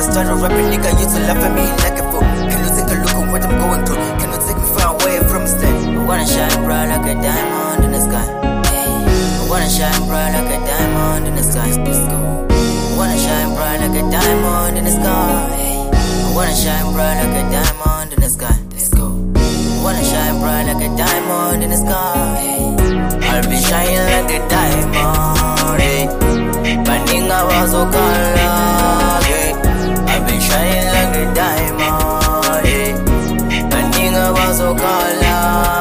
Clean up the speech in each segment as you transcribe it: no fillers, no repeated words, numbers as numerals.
started rapping, nigga, used to laugh at me like a fool. Can you take a look at what I'm going through? Can you take me far away from this thing? I wanna shine bright like a diamond in the sky. I wanna shine bright like a diamond in the sky. I wanna shine bright like a diamond in the sky. I wanna shine bright like a diamond in the sky. Let's go. I wanna shine bright like a diamond in the sky. I'll be shining like a diamond. Banding I was so color. I'll be shining like a diamond. Banding I was so color.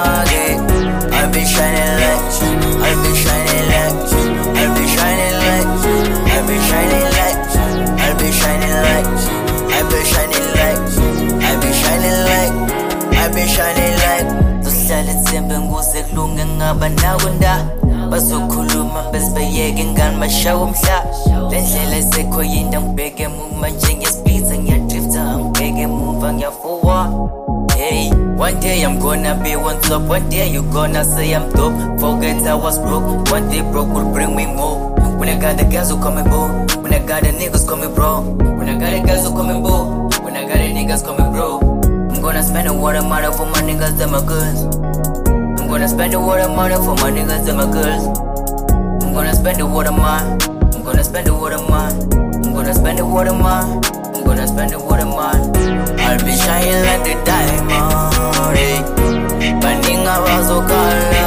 I'll be shining like. I'll be shining like. I'll be shining like. I'll be shining like. I'll be shining like. I'll be shining like. I'll be shining like. I'll be shining like. Tuhlale tsembe nguze kulunge ngabanakunda bazokhuluma besibeyeke ngani bashawa umhla lendlela esekho yinto angibheke emuva njengesplitsa ngiyadrifta angibheke emuva ngiyafowa. Hey, one day I'm gonna be on top, one day you gonna say I'm dope. Forget I was broke, one day broke will bring me more. When I got the girls who call me boo, when I got the niggas call me bro, when I got the girls who call me boo, when I got the niggas call me bro. I'm gonna spend a lot of money for my niggas and my girls. I'm gonna spend a lot of money for my niggas and my girls. I'm gonna spend a lot of money. I'm gonna spend a lot of money. I'm gonna spend a lot of money. I'm gonna spend a lot of money. I'll be shining like a diamond. Banding I was so color.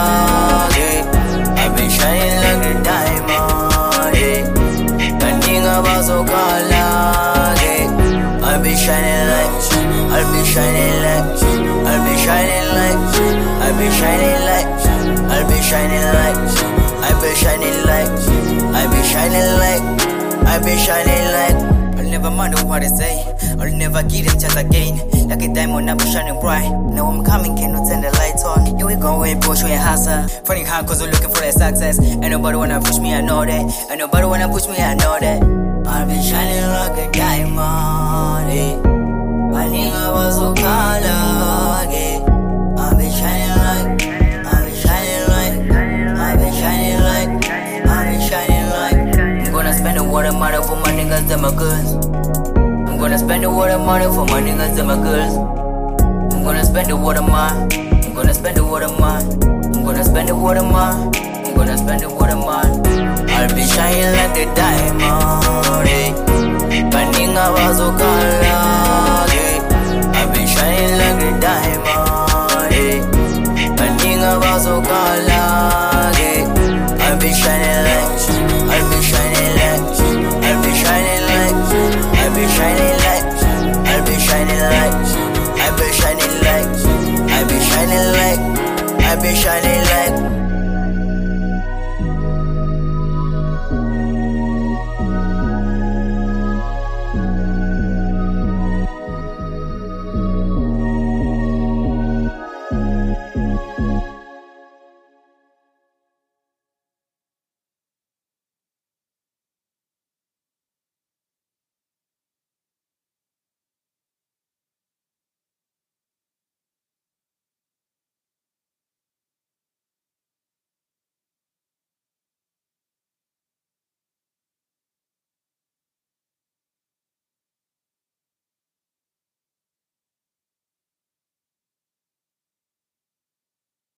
I'll be shining like a diamond. Banding I was so color. I'll be shining like. I'll be shining like. I'll be shining like. I'll be shining like. I'll be shining like. I'll be shining like. I'll be shining like. I'll be shining like. I'll never mind what they say. I'll never get a chance again. Like a diamond, I'll be shining bright. Now I'm coming, can you turn the lights on? Here we go, we push, we hustle. Funny hard cause we're looking for the success. Ain't nobody wanna push me, I know that. Ain't nobody wanna push me, I know that. I'll be shining like a diamond. My nigga was so color. I'll be shining like. I'll be shining like. I'll be shining like. I'll be shining like. I'm gonna spend a lot of money for my niggas and my girls. I'm gonna spend a lot of money for my niggas and my girls. I'm gonna spend a lot of money. I'm gonna spend a lot of money. I'm gonna spend a lot of money. I'm gonna spend a lot of money. I'll be shining like a diamond. Banding I was so